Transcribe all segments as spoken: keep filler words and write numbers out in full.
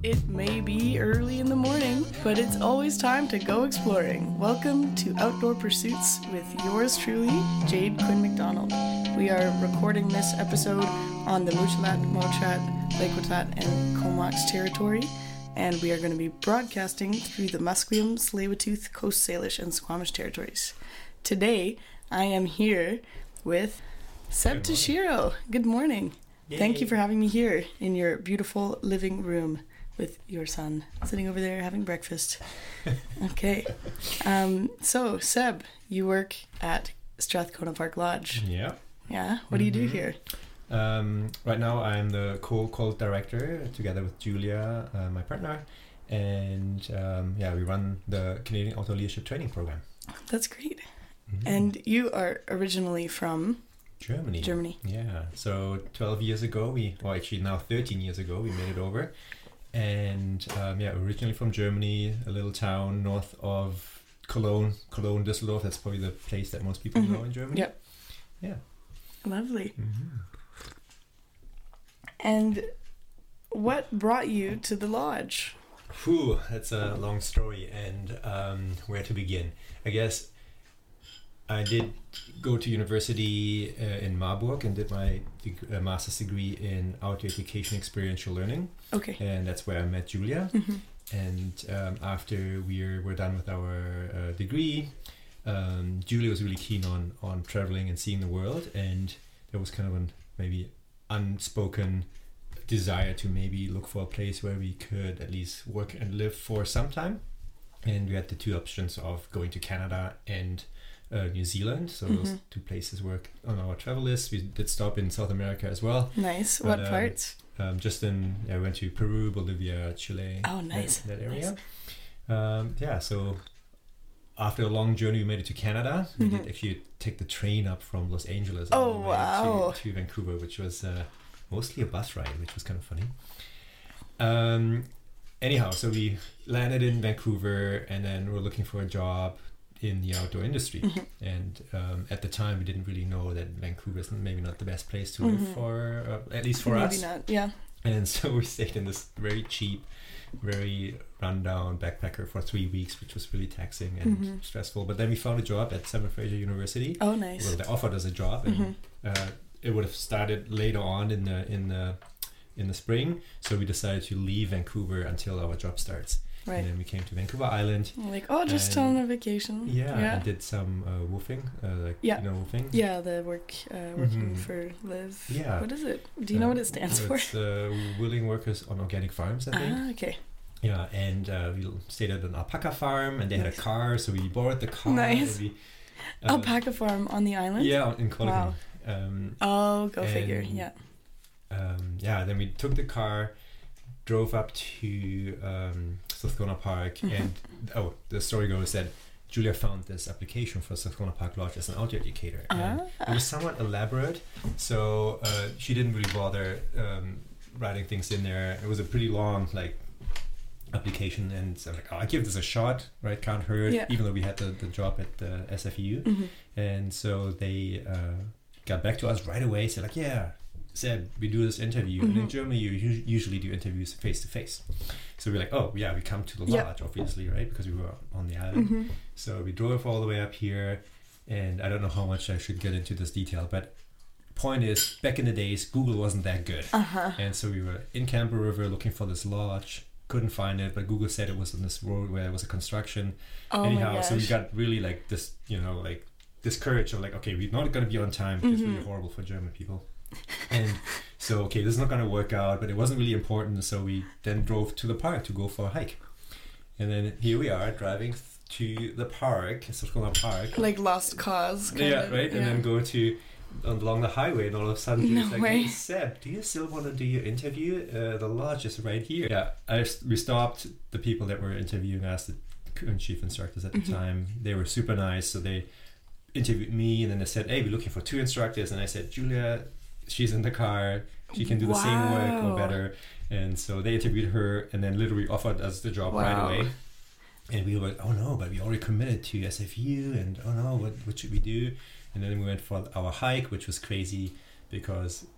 It may be early in the morning, but it's always time to go exploring. Welcome to Outdoor Pursuits with yours truly, Jade Quinn McDonald. We are recording this episode on the Muchalat, Mochat, Lake-Watat, and Comox territory, and we are going to be broadcasting through the Musqueam, Tsleil-Waututh, Coast Salish, and Squamish territories. Today, I am here with Seb Toshiro. Good morning. Yay. Thank you for having me here in your beautiful living room with your son sitting over there having breakfast. Okay. Um, so, Seb, you work at Strathcona Park Lodge. Yeah. Yeah? What mm-hmm. do you do here? Um, right now, I'm the co-cult director together with Julia, uh, my partner. And um, yeah, we run the Canadian Outdoor Leadership Training Program. That's great. Mm-hmm. And you are originally from... Germany. Germany. Yeah. So twelve years ago, we, well, actually now thirteen years ago, we made it over. And um, yeah, originally from Germany, a little town north of Cologne, Cologne, Düsseldorf. That's probably the place that most people mm-hmm. know in Germany. Yep. Yeah. Lovely. Mm-hmm. And what brought you to the lodge? Whew, that's a long story, and um, where to begin? I guess I did go to university uh, in Marburg and did my deg- uh, master's degree in outdoor education experiential learning. Okay. And that's where I met Julia. Mm-hmm. And um, after we're, we're done with our uh, degree, um, Julia was really keen on, on traveling and seeing the world. And there was kind of an maybe unspoken desire to maybe look for a place where we could at least work and live for some time. And we had the two options of going to Canada and Uh, New Zealand, so mm-hmm. those two places were on our travel list. We did stop in South America as well. Nice. But, what um, parts? Um, just in, yeah, I went to Peru, Bolivia, Chile. Oh, nice. That, that area. Nice. Um, yeah, so after a long journey, we made it to Canada. We mm-hmm. did actually take the train up from Los Angeles oh, all the way wow. to, to Vancouver, which was uh, mostly a bus ride, which was kind of funny. Um, anyhow, so we landed in Vancouver, and then we're looking for a job in the outdoor industry. Mm-hmm. And um, at the time we didn't really know that Vancouver is maybe not the best place to mm-hmm. live for, uh, at least for maybe us. Maybe not, yeah. And so we stayed in this very cheap, very rundown backpacker for three weeks, which was really taxing and mm-hmm. stressful. But then we found a job at Simon Fraser University. Oh, nice. Well, they offered us a job, and mm-hmm. uh, it would have started later on in the in the in the spring. So we decided to leave Vancouver until our job starts. Right. And then we came to Vancouver Island. Like, oh, just on a vacation. Yeah, yeah. and did some uh, woofing, uh, like, yeah. you know, woofing. Yeah, the work, uh, working mm-hmm. for Live. Yeah. What is it? Do you uh, know what it stands it's, for? It's uh, Willing Workers on Organic Farms, I think. Ah, okay. Yeah, and uh, we stayed at an alpaca farm, and they nice. had a car, so we borrowed the car. Nice. We, um, alpaca farm on the island? Yeah, in Qualicum. Wow. Um, oh, go figure, yeah. Um, yeah, then we took the car, drove up to um, Strathcona Park, mm-hmm. and oh, the story goes that Julia found this application for Strathcona Park Lodge as an outdoor educator, uh-huh. and it was somewhat elaborate, so uh, she didn't really bother um, writing things in there. It was a pretty long like application, and so I'm like, oh, I give this a shot, right? Can't hurt, yeah. even though we had the, the job at the S F U, mm-hmm. and so they uh, got back to us right away, said like, yeah. Said we do this interview, mm-hmm. and in Germany you u- usually do interviews face to face. So we're like, oh yeah, we come to the yep. lodge, obviously, right? Because we were on the island. Mm-hmm. So we drove all the way up here, and I don't know how much I should get into this detail, but point is, back in the days, Google wasn't that good, uh-huh. and so we were in Camper River looking for this lodge. Couldn't find it, but Google said it was on this road where there was a construction. Oh Anyhow, my gosh. so we got really like this, you know, like discouraged of like, okay, we're not going to be on time. It's mm-hmm. really horrible for German people. And so, okay, this is not going to work out, but it wasn't really important. So we then drove to the park to go for a hike. And then here we are driving to the park, Strathcona Park. Like lost cause. Kind yeah, of, right. Yeah. And then go to along the highway, and all of a sudden no he's like, way. hey, Seb, do you still want to do your interview? Uh, the lodge is right here. Yeah, I, we stopped the people that were interviewing us, the current chief instructors at the mm-hmm. time. They were super nice. So they interviewed me, and then they said, hey, we're looking for two instructors. And I said, Julia, she's in the car, she can do the wow. same work or better. And so they interviewed her, and then literally offered us the job wow. right away. And we were like, oh no, but we already committed to S F U, and oh no, what what should we do? And then we went for our hike, which was crazy because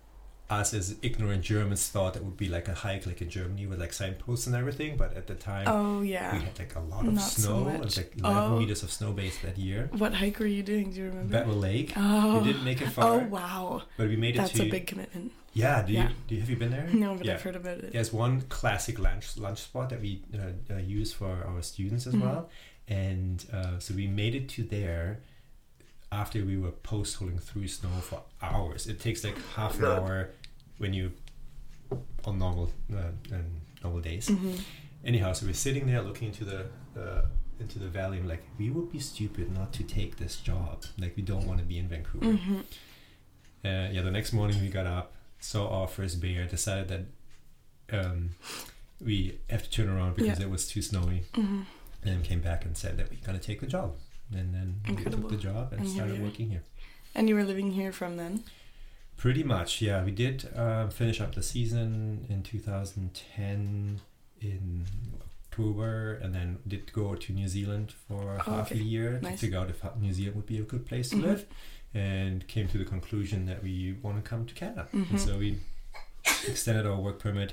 us as ignorant Germans thought it would be like a hike like in Germany with like signposts and everything, but at the time Oh yeah. we had like a lot of Not so snow. much. It was like eleven Oh. meters of snow base that year. What hike were you doing? Do you remember? Battle Lake. Oh. We didn't make it far, Oh wow. but we made it That's to. a big commitment. Yeah. Do you, Yeah. do you have you been there? No, but Yeah. I've heard about it. There's one classic lunch lunch spot that we uh, uh, use for our students as Mhm. well, and uh, so we made it to there after we were post holing through snow for hours. It takes like half an hour when you on normal uh, um, normal days. hmm Anyhow, so we're sitting there looking into the uh, into the valley and like we would be stupid not to take this job. Like we don't want to be in Vancouver. hmm Uh, yeah, the next morning we got up, saw our first bear, decided that um, we have to turn around because Yeah. it was too snowy, hmm and then came back and said that we're gonna take the job, and then Incredible. we took the job and And here started we are. working here. And you were living here from then? Pretty much, yeah. We did uh, finish up the season in two thousand ten in October, and then did go to New Zealand for Oh, half okay. a year Nice. to figure out if New Zealand would be a good place to Mhm. live, and came to the conclusion that we want to come to Canada. Mhm. And so we extended our work permit,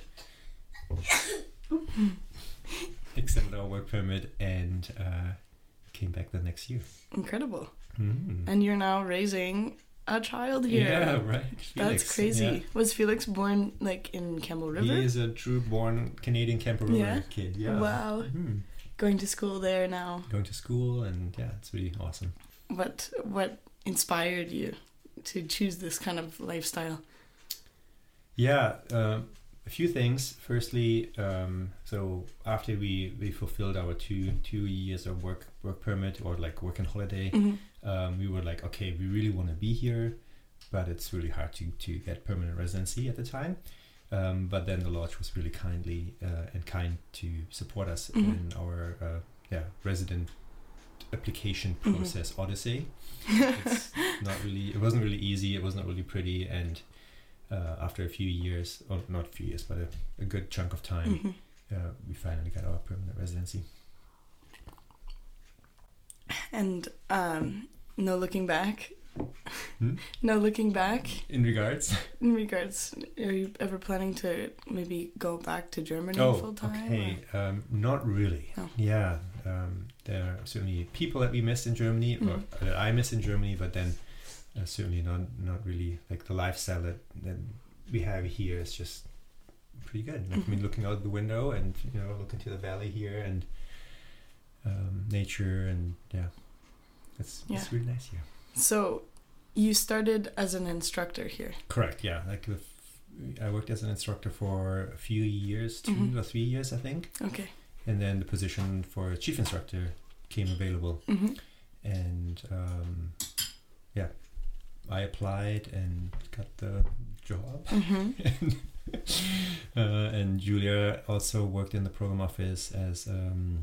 extended our work permit, and uh, came back the next year. Incredible. Mm. And you're now raising a child here. Yeah, right. That's Felix, crazy. yeah. Was Felix born like in Campbell River? He is a true born Canadian Campbell River Yeah? kid. Yeah. Wow. Mhm. Going to school there now. Going to school, and yeah, it's really awesome. What what inspired you to choose this kind of lifestyle? Yeah, um, a few things. Firstly, um, so after we, we fulfilled our two two years of work work permit or like work and holiday, Mhm. um, we were like, okay, we really want to be here, but it's really hard to, to get permanent residency at the time. Um, but then the lodge was really kindly uh, and kind to support us Mhm. in our uh, yeah resident application Mhm. process odyssey. It's not really. It wasn't really easy. It was not really pretty. And uh, after a few years, or not a few years, but a, a good chunk of time, Mhm. uh, we finally got our permanent residency. And um, no looking back. Hmm? No looking back. In regards. In regards, are you ever planning to maybe go back to Germany Oh, full time? okay. Um, not really. No. Yeah. Um, there are certainly people that we miss in Germany, or Mhm. that I miss in Germany, but then uh, certainly not not really like the lifestyle that, that we have here is just pretty good. Like, I mean, Mhm. looking out the window and you know looking to the valley here and um, nature and yeah, it's Yeah. it's really nice here. So, you started as an instructor here. Correct. Yeah. Like the f- I worked as an instructor for a few years, two Mhm. or three years, I think. Okay. And then the position for chief instructor came available, hmm and um, yeah, I applied and got the job. hmm uh, and Julia also worked in the program office as um,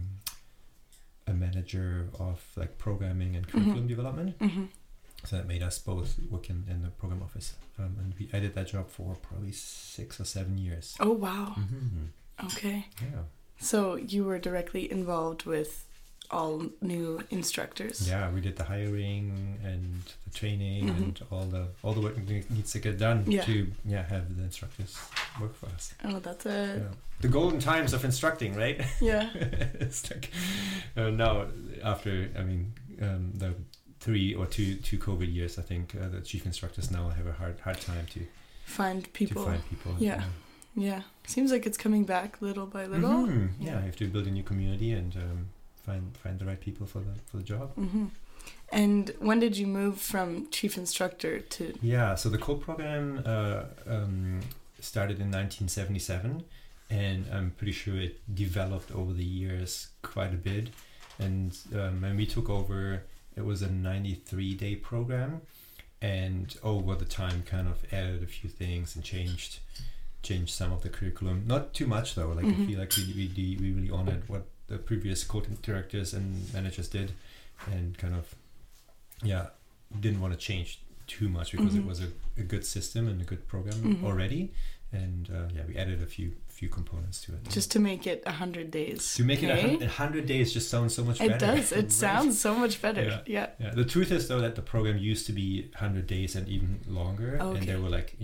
a manager of like programming and curriculum development. hmm So that made us both work in, in the program office, um, and we, I did that job for probably six or seven years. Oh wow. Mm-hmm. Okay. Yeah. So you were directly involved with all new instructors. Yeah, we did the hiring and the training Mhm. and all the all the work that needs to get done Yeah. to yeah have the instructors work for us. Oh, that's a Yeah. The golden times of instructing, right? yeah. It's like uh, now after I mean um, the three or two two COVID years, I think uh, the chief instructors now have a hard hard time to Find people. to find people. Yeah. Yeah. Seems like it's coming back little by little. Mhm. Yeah. Yeah. you have to build a new community and um, find find the right people for the for the job. hmm And when did you move from chief instructor to? Yeah, so the C O L program uh, um, started in nineteen seventy-seven, and I'm pretty sure it developed over the years quite a bit. And um, when we took over, it was a ninety-three day program, and over the time kind of added a few things and changed changed some of the curriculum. Not too much though. Like Mhm. I feel like we we de- we really honored what the previous co directors and managers did, and kind of yeah didn't want to change too much because Mhm. it was a, a good system and a good program Mhm. already. And uh, yeah, we added a few few components to it. Just to make it a hundred days. to make it a okay? hun- a hundred days just sounds so much It better. does. It Right? sounds so much better. Yeah. Yeah. Yeah. The truth is though that the program used to be one hundred days and even longer, Okay. and there were like you know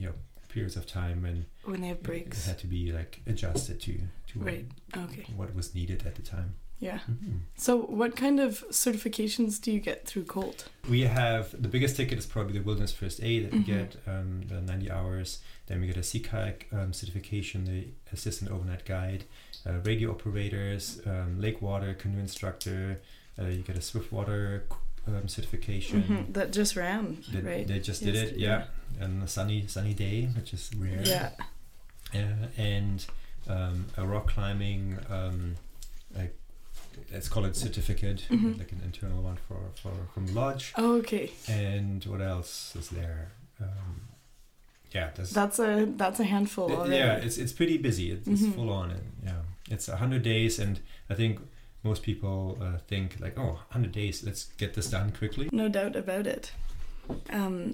periods of time when when they have it breaks. had to be like adjusted to to Right. what, Okay. what was needed at the time. Yeah. Mhm. So what kind of certifications do you get through Colt? We have the biggest ticket is probably the Wilderness First Aid that we Mhm. get, um, the ninety hours. Then we get a Sea Kayak um, certification, the Assistant Overnight Guide, uh, radio operators, um, lake water canoe instructor. Uh, you get a Swiftwater um, certification. Mhm. That just ran, They, right? they just did it, Yesterday. yeah. And a sunny sunny day, which is rare. Yeah. Uh, and um, a rock climbing, um, like let's call it certificate, Mhm. like an internal one for, for from the lodge. Oh, okay. And what else is there? Um, yeah, there's That's a that's a handful th- already. yeah, it's it's pretty busy. It's, it's Mhm. full on, and yeah, it's a hundred days, and I think most people uh, think like, oh, hundred days, let's get this done quickly. No doubt about it. Um,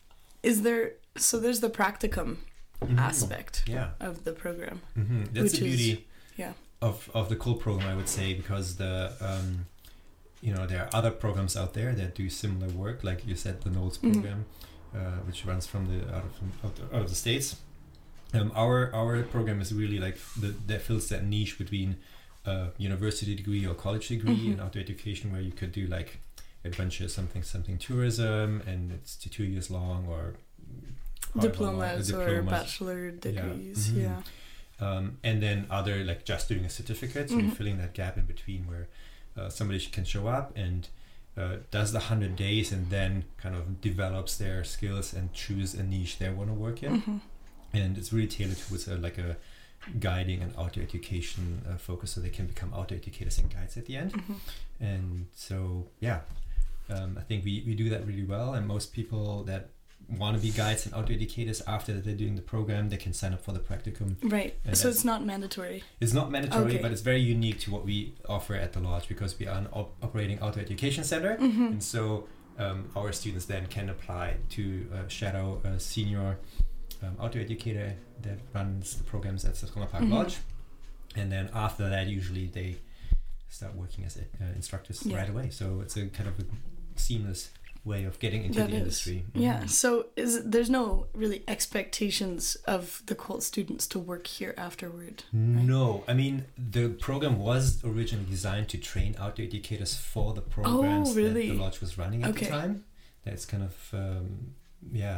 is there so there's the practicum Mhm. aspect Yeah, of the program. hmm that's Which the is- beauty. yeah. Of of the Colt program, I would say, because the um, you know, there are other programs out there that do similar work, like you said, the Knowles Mhm. program, uh, which runs from the out of out of, out of the States. Um, our our program is really like the that fills that niche between a university degree or college degree Mhm. and outdoor education, where you could do like adventure something something tourism, and it's two two years long, or however long, Diplomas or diplomas. bachelor degrees. Mhm. Yeah. Um, and then other like just doing a certificate, so you're Mhm. filling that gap in between where uh, somebody sh- can show up and uh, does the hundred days and then kind of develops their skills and choose a niche they want to work in. Mhm. And it's really tailored towards a, like a guiding and outdoor education uh, focus, so they can become outdoor educators and guides at the end. Mhm. And so yeah, um, I think we, we do that really well, and most people that want to be guides and outdoor educators, after they're doing the program, they can sign up for the practicum. Right. And So that's- it's not mandatory. It's not mandatory, Okay. but it's very unique to what we offer at the lodge, because we are an op- operating outdoor education center, Mhm. and so um, our students then can apply to uh, shadow a senior um, outdoor educator that runs the programs at Strathcona Park Mhm. Lodge, and then after that, usually they start working as uh, instructors Yeah. right away. So it's a kind of a seamless way of getting into That the is. industry. Yeah. Mhm. So is there's no really expectations of the Colt students to work here afterward. No, I mean the program was originally designed to train outdoor educators for the programs really? that the lodge was running at Okay. the time. That's kind of um, yeah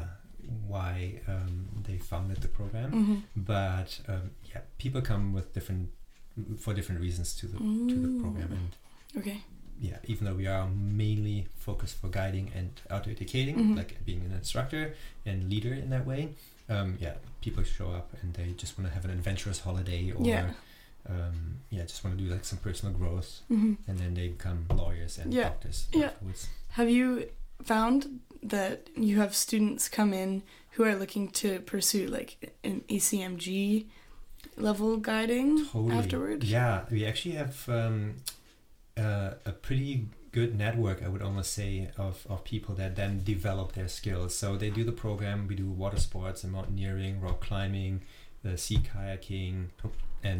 why um, they founded the program. Mhm. But um, yeah, people come with different for different reasons to the to the program, and Okay. yeah, even though we are mainly focused for guiding and outdoor educating, Mhm. like being an instructor and leader in that way, um, yeah, people show up and they just want to have an adventurous holiday, or Yeah. um, yeah, just want to do like some personal growth, Mhm. and then they become lawyers and Yeah. doctors Yeah. afterwards. Have you found that you have students come in who are looking to pursue like an A C M G level guiding Totally. afterward? Yeah, we actually have um, uh, a pretty good network, I would almost say, of, of people that then develop their skills. So they do the program, we do water sports and mountaineering, rock climbing, uh, sea kayaking, and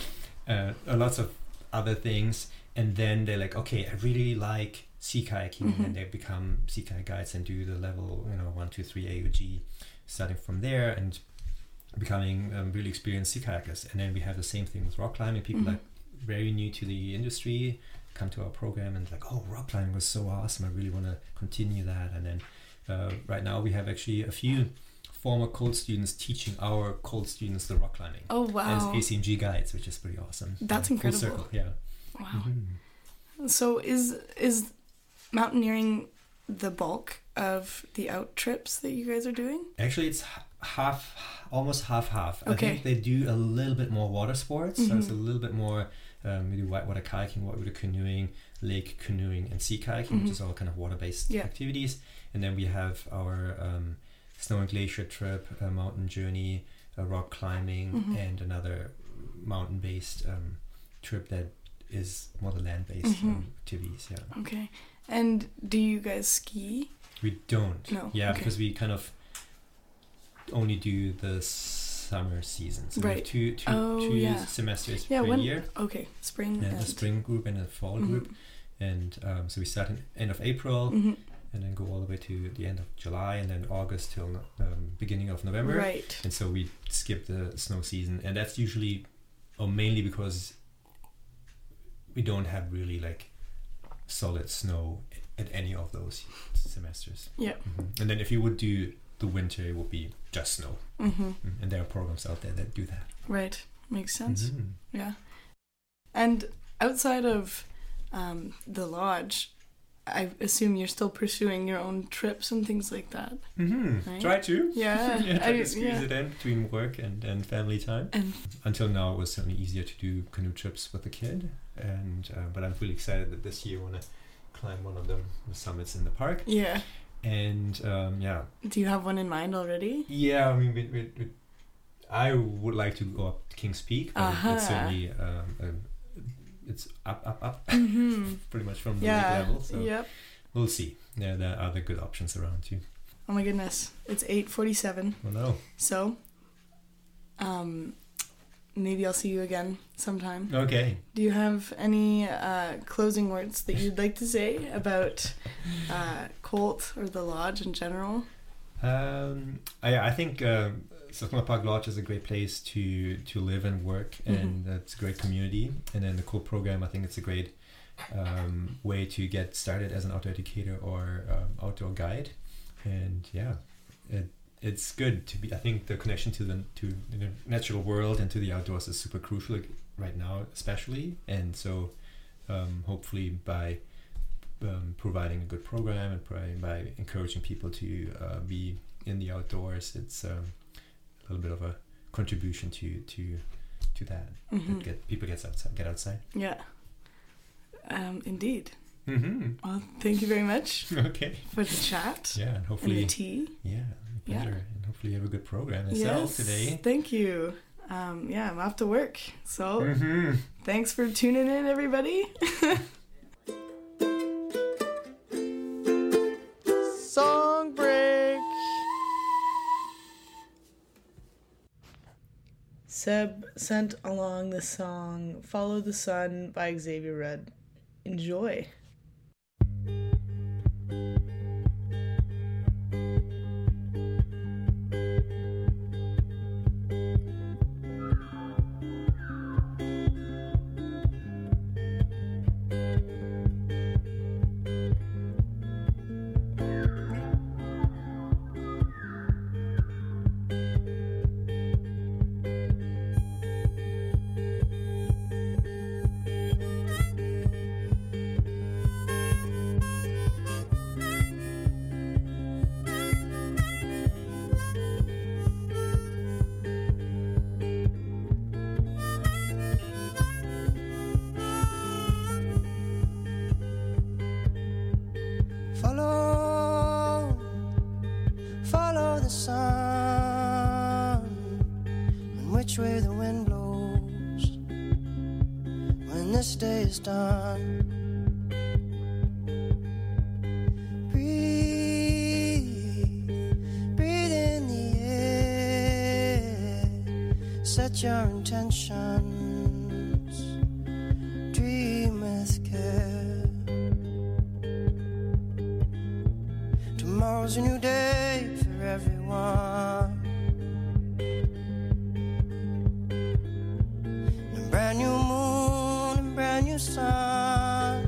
uh, lots of other things. And then they're like, okay, I really like sea kayaking, Mhm. and they become sea kayak guides and do the level, you know, one, two, three A U G, starting from there and becoming um, really experienced sea kayakers. And then we have the same thing with rock climbing. People Mhm. that very new to the industry come to our program and like, oh, rock climbing was so awesome, I really want to continue that. And then uh, right now we have actually a few former Colt students teaching our Colt students the rock climbing Oh wow. as A C M G guides, which is pretty awesome. That's Full incredible. circle, yeah. Wow. Mhm. So is is mountaineering the bulk of the out trips that you guys are doing? Actually, it's h- half, almost half half. I Okay. think they do a little bit more water sports, so it's a Mhm. little bit more. Um, we do whitewater kayaking, whitewater canoeing, lake canoeing, and sea kayaking, Mhm. which is all kind of water-based Yeah. activities. And then we have our um, snow and glacier trip, a mountain journey, a rock climbing, Mhm. and another mountain-based um, trip that is more the land-based Mhm. um, activities. Yeah, Okay. And do you guys ski? we don't. No, Yeah, okay. because we kind of only do the summer season. So we Right. have two, two, Oh, two yeah. semesters Yeah, per when year. Okay, spring Yeah, and the spring group and the fall Mhm. group. And um, so we start in end of April, Mhm. and then go all the way to the end of July, and then August till no- um, beginning of November. Right. And so we skip the snow season, and that's usually, or mainly because we don't have really like solid snow at any of those semesters. Yeah. Mm-hmm. And then if you would do the winter, it would be just snow. Mm-hmm. And there are programs out there that do that. Right. Makes sense. Mm-hmm. Yeah. And outside of um, the lodge, I assume you're still pursuing your own trips and things like that. Mm-hmm. Right? Try to. Yeah. yeah, try I- to squeeze yeah. it in between work and, and family time. And Until now, it was certainly easier to do canoe trips with the kid. And uh, but I'm really excited that this year I want to climb one of them, the summits in the park. yeah. And um, yeah, Do you have one in mind already? yeah. I mean, we, we, we, I would like to go up to King's Peak, but Uh-huh. it's certainly um, um, it's up, up, up, Mm-hmm. pretty much from the Yeah. lake level. So Yep. we'll see. Yeah, there are other good options around too. Oh my goodness. It's eight forty-seven. Well, no. So, um, maybe I'll see you again sometime. Okay. Do you have any uh, closing words that you'd like to say about uh, Colt or the lodge in general? Um, I, I think um, South Park Lodge is a great place to, to live and work, and Mhm. it's a great community. And then the Colt program, I think it's a great um, way to get started as an outdoor educator or um, outdoor guide. And yeah, it it's good to be. I think the connection to the to the natural world and to the outdoors is super crucial, like, right now, especially. And so, um, hopefully, by um, providing a good program and by, by encouraging people to uh, be in the outdoors, it's um, a little bit of a contribution to to to that. Mhm. That get people get outside, get outside. Yeah. Um, indeed. Mm-hmm. Well, thank you very much Okay. for the chat Yeah, and and hopefully, the tea. yeah, Yeah. pleasure, and hopefully you have a good program yourself Yes, today. thank you. Um, yeah, I'm off to work. So Mm-hmm. thanks for tuning in, everybody. Song break. Seb sent along the song Follow the Sun by Xavier Rudd. Enjoy. Follow, follow the sun, and which way the wind blows when this day is done. Breathe, breathe in the air, set your intentions, dream with care. Tomorrow's a new day for everyone, a brand new moon and brand new sun.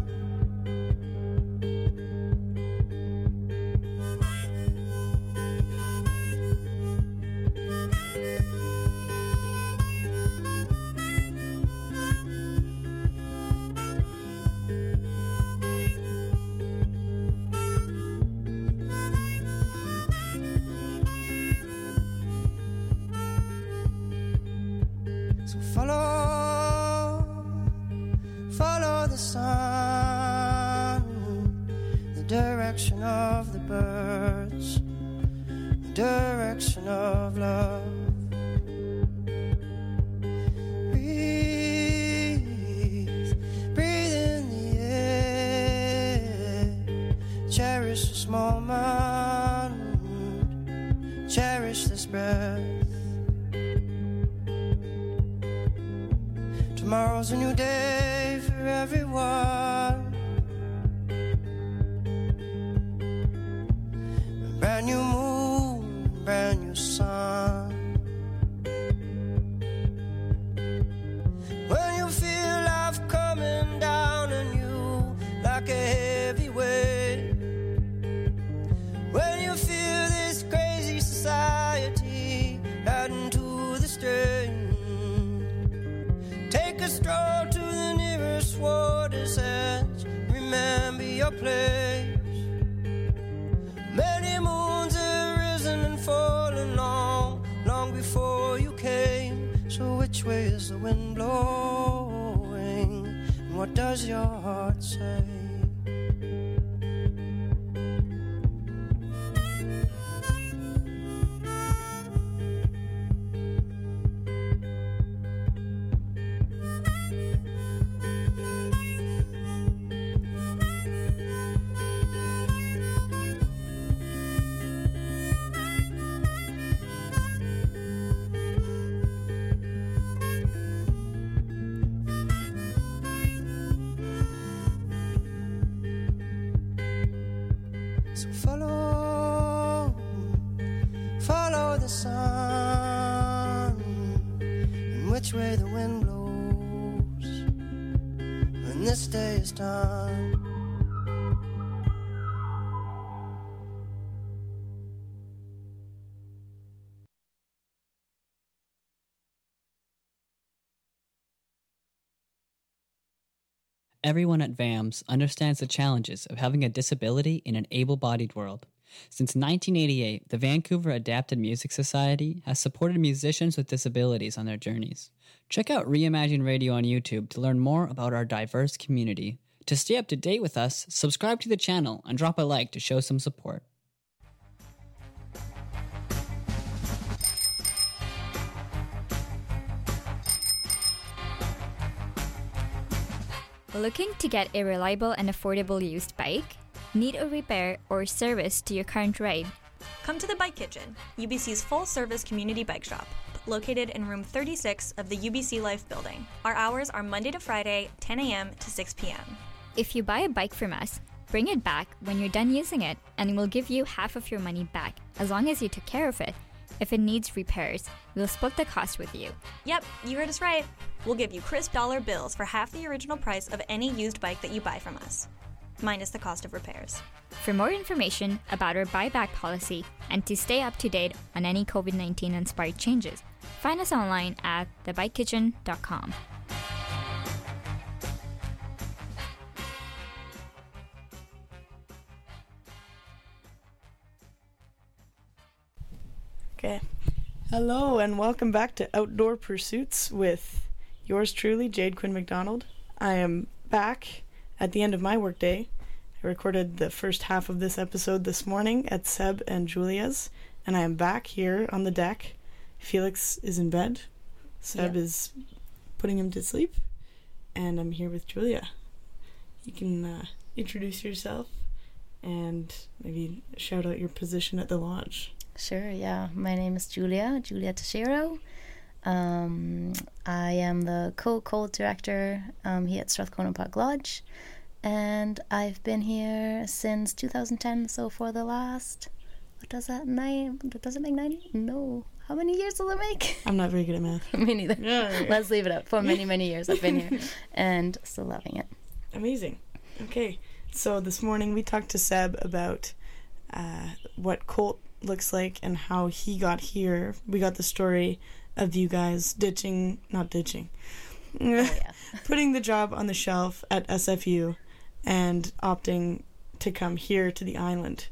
So follow, follow the sun, the direction of the birds, the direction of love. Breathe, breathe in the air, cherish this moment, cherish this breath. Tomorrow's a new day for everyone. a stroll to the nearest water's edge. Remember your place. Many moons have risen and fallen long, long before you came. So which way is the wind blowing? And what does your heart say? So follow, follow the sun, and which way the wind blows when this day is done. Everyone at V A M S understands the challenges of having a disability in an able-bodied world. Since nineteen eighty-eight, the Vancouver Adapted Music Society has supported musicians with disabilities on their journeys. Check out Reimagine Radio on YouTube to learn more about our diverse community. To stay up to date with us, subscribe to the channel and drop a like to show some support. Looking to get a reliable and affordable used bike? Need a repair or service to your current ride? Come to the Bike Kitchen, U B C's full-service community bike shop, located in room thirty-six of the U B C Life building. Our hours are Monday to Friday, ten a.m. to six p.m. If you buy a bike from us, bring it back when you're done using it and we'll give you half of your money back, as long as you took care of it. If it needs repairs, we'll split the cost with you. Yep, you heard us right. We'll give you crisp dollar bills for half the original price of any used bike that you buy from us, minus the cost of repairs. For more information about our buyback policy and to stay up to date on any COVID nineteen inspired changes, find us online at the bike kitchen dot com. Okay. Hello and welcome back to Outdoor Pursuits with yours truly, Jade Quinn McDonald. I am back at the end of my workday. I recorded the first half of this episode this morning at Seb and Julia's, and I am back here on the deck. Felix is in bed. Seb yep. is putting him to sleep, and I'm here with Julia. You can uh, introduce yourself and maybe shout out your position at the lodge. Sure, yeah. My name is Julia, Julia Teixeira. Um, I am the co-cult director um, here at Strathcona Park Lodge, and I've been here since two thousand ten, so for the last, what does that, nine, does it make ninety? No. How many years does it make? I'm not very good at math. Me neither. Yeah, yeah. Let's leave it up. For many, many years I've been here, and still loving it. Amazing. Okay, so this morning we talked to Seb about uh, what Colt looks like and how he got here. We got the story of you guys ditching, not ditching, oh, yeah. putting the job on the shelf at S F U and opting to come here to the island.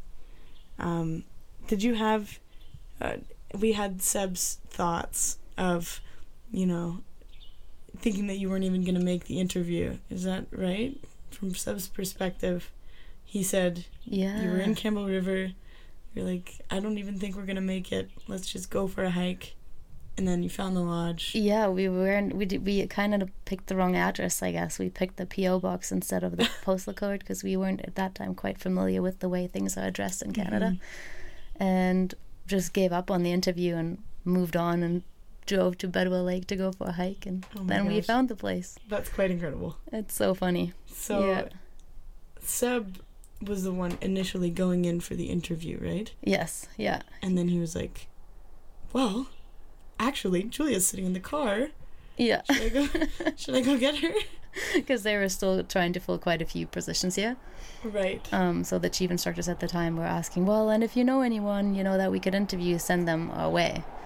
Um, did you have, uh, we had Seb's thoughts of, you know, thinking that you weren't even going to make the interview. Is that right? From Seb's perspective, he said, yeah. you were in Campbell River. You're like, I don't even think we're gonna make it. Let's just go for a hike. And then you found the lodge. Yeah, we weren't. We did, we kind of picked the wrong address, I guess. We picked the P O box instead of the postal code because we weren't at that time quite familiar with the way things are addressed in Canada, mm-hmm. and just gave up on the interview and moved on and drove to Bedwell Lake to go for a hike, and oh then gosh. we found the place. That's quite incredible. It's so funny. So, yeah. Seb was the one initially going in for the interview, right? Yes, yeah. And then he was like, well, actually, Julia's sitting in the car. Yeah. Should I go, should I go get her? Because they were still trying to fill quite a few positions here. Right. Um. So the chief instructors at the time were asking, well, and if you know anyone, you know, that we could interview, send them our way.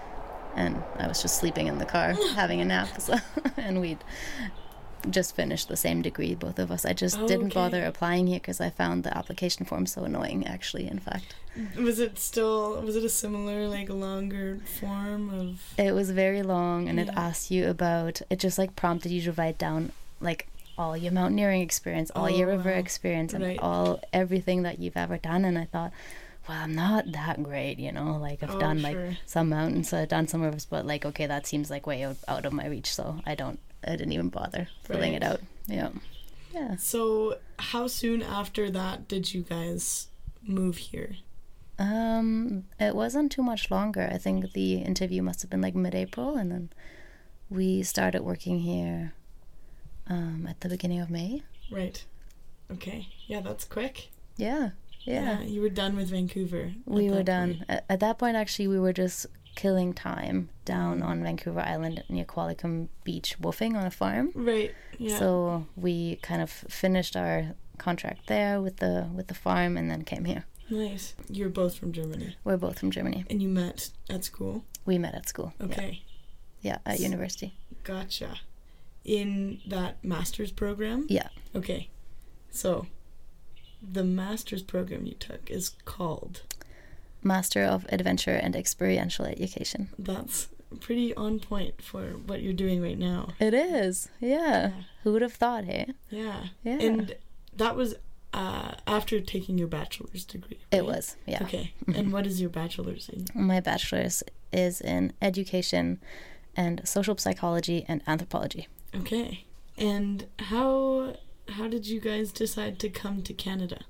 and I was just sleeping in the car having a nap. So, and we'd just finished the same degree, both of us. I just Oh, didn't okay. bother applying here because I found the application form so annoying, actually, in fact. Was it still, was it a similar, like, longer form of... It was very long, and it Yeah. asked you about, it just like prompted you to write down like all your mountaineering experience, all Oh, your river wow. experience, and Right. all everything that you've ever done. And I thought, well, I'm not that great, you know, like I've Oh, done sure. like some mountains, I've done some rivers, but like, okay, that seems like way out, out of my reach, so I don't, I didn't even bother filling it Right. out. Yeah. Yeah. So, how soon after that did you guys move here? Um, it wasn't too much longer. I think the interview must have been like mid-April, and then we started working here um, at the beginning of May. Right. Okay. Yeah, that's quick. Yeah, yeah. You were done with Vancouver. at We were that done. point. At, at that point, actually, we were just killing time down on Vancouver Island near Qualicum Beach, woofing on a farm. Right. Yeah. So we kind of finished our contract there with the with the farm, and then came here. Nice. You're both from Germany. We're both from Germany. And you met at school? We met at school. Yeah. Okay. Yeah, at university. Gotcha. In that master's program? Yeah. Okay. So, the master's program you took is called... Master of Adventure and Experiential Education. That's pretty on point for what you're doing right now. It is. Yeah. Yeah. Who would have thought, hey? Yeah. Yeah. And that was uh, after taking your bachelor's degree, It right? was, yeah. Okay. And what is your bachelor's in? My bachelor's is in education and social psychology and anthropology. Okay. And how how did you guys decide to come to Canada?